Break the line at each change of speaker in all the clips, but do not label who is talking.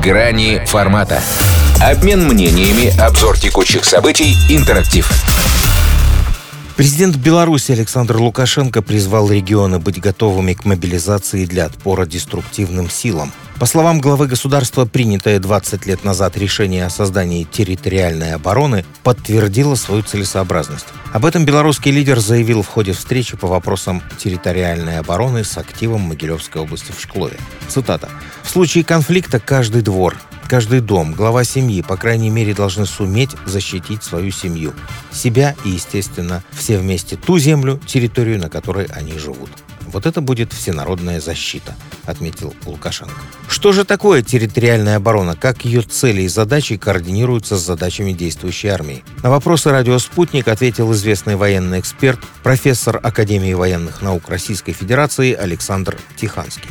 Грани формата. Обмен мнениями, обзор текущих событий, интерактив.
Президент Беларуси Александр Лукашенко призвал регионы быть готовыми к мобилизации для отпора деструктивным силам. По словам главы государства, принятое 20 лет назад решение о создании территориальной обороны подтвердило свою целесообразность. Об этом белорусский лидер заявил в ходе встречи по вопросам территориальной обороны с активом Могилевской области в Шклове. Цитата. «В случае конфликта каждый двор, каждый дом, глава семьи, по крайней мере, должны суметь защитить свою семью, себя и, естественно, все вместе ту землю, территорию, на которой они живут. Вот это будет всенародная защита», — отметил Лукашенко. Что же такое территориальная оборона? Как ее цели и задачи координируются с задачами действующей армии? На вопросы радио «Спутник» ответил известный военный эксперт, профессор Академии военных наук Российской Федерации Александр Тиханский.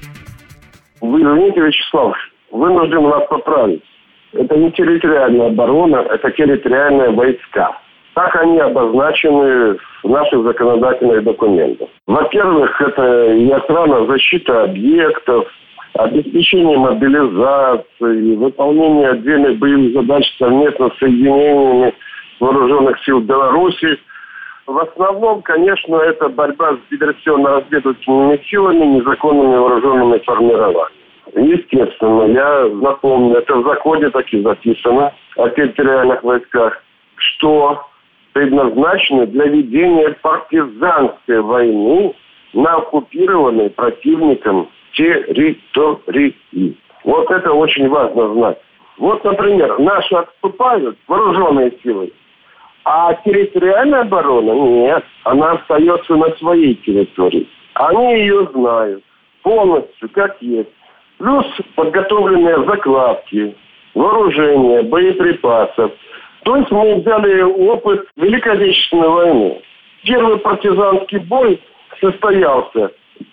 Вы извините, Вячеслав, вынужден вас поправить. Это не территориальная оборона, это территориальные войска. Так они обозначены в наших законодательных документах. Во-первых, это и охрана, защита объектов, обеспечение мобилизации, выполнение отдельных боевых задач совместно с соединениями вооруженных сил Беларуси. В основном, конечно, это борьба с диверсионно-разведывательными силами, незаконными вооруженными формированиями. Естественно, я напомню, это в законе так и записано о территориальных войсках, что предназначены для ведения партизанской войны на оккупированной противником территории. Вот это очень важно знать. Вот, например, наши отступают, вооруженные силы, а территориальная оборона нет, она остается на своей территории. Они ее знают полностью, как есть. Плюс подготовленные закладки, вооружение, боеприпасов. То есть мы взяли опыт Великой Отечественной войны. Первый партизанский бой состоялся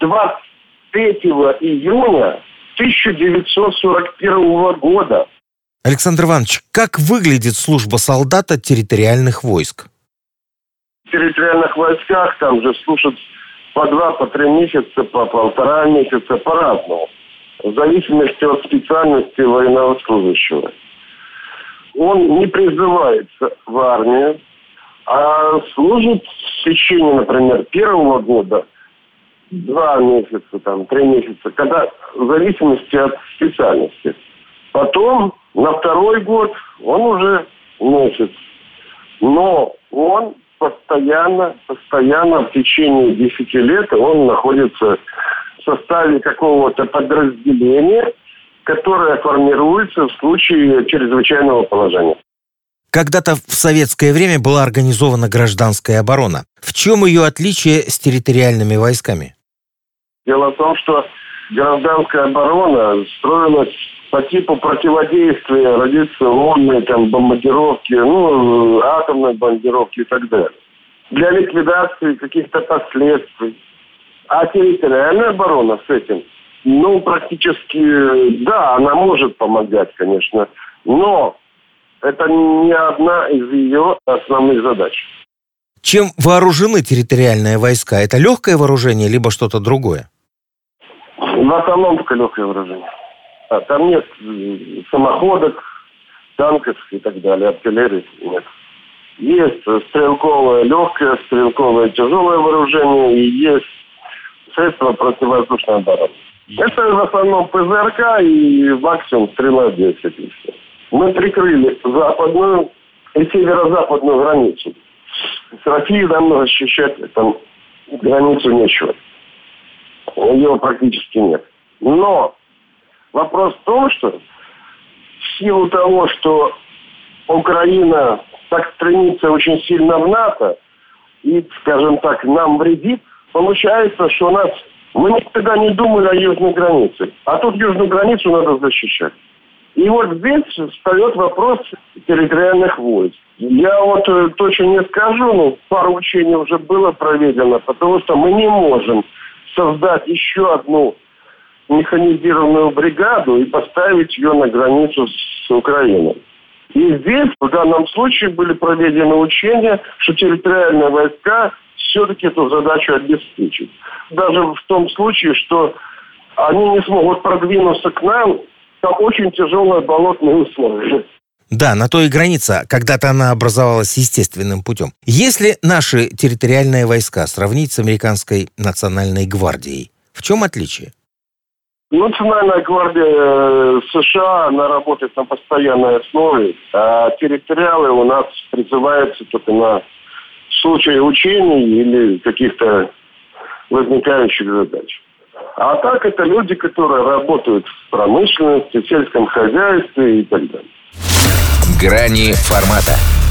23 июня 1941 года.
Александр Иванович, как выглядит служба солдата территориальных войск?
В территориальных войсках там же служат по 2-3 месяца, по 1,5 месяца, по-разному. В зависимости от специальности военнослужащего. Он не призывается в армию, а служит в течение, например, первого года 2 месяца, 3 месяца, когда в зависимости от специальности. Потом на второй год он уже месяц. Но он постоянно в течение 10 лет он находится в составе какого-то подразделения, которое формируется в случае чрезвычайного положения.
Когда-то в советское время была организована гражданская оборона. В чем ее отличие с территориальными войсками?
Дело в том, что гражданская оборона строилась по типу противодействия радиационной бомбардировки, атомной бомбардировки и так далее. Для ликвидации каких-то последствий. А территориальная оборона с этим, практически, да, она может помогать, конечно, но это не одна из ее основных задач.
Чем вооружены территориальные войска? Это легкое вооружение, либо что-то другое?
В основном только легкое вооружение. Там нет самоходок, танков и так далее, артиллерии нет. Есть стрелковое легкое, стрелковое тяжелое вооружение и есть средства противовоздушной обороны. Это в основном ПЗРК и максимум стрела-10. Мы прикрыли западную и северо-западную границу. С Россией нам защищать границу нечего. Ее практически нет. Но вопрос в том, что в силу того, что Украина так стремится очень сильно в НАТО и, скажем так, нам вредит, получается, что мы никогда не думали о южной границе. А тут южную границу надо защищать. И вот здесь встает вопрос территориальных войск. Я точно не скажу, но пару учений уже было проведено, потому что мы не можем создать еще одну механизированную бригаду и поставить ее на границу с Украиной. И здесь, в данном случае, были проведены учения, что территориальные войска все-таки эту задачу обеспечат. Даже в том случае, что они не смогут продвинуться к нам Там очень тяжелые болотные условия.
Да, на то и граница. Когда-то она образовалась естественным путем. Если наши территориальные войска сравнить с американской национальной гвардией, в чем отличие?
Национальная гвардия США, она работает на постоянной основе, а территориалы у нас призываются только на случай учений или каких-то возникающих задач. А так это люди, которые работают в промышленности, в сельском хозяйстве и так далее.
Грани формата.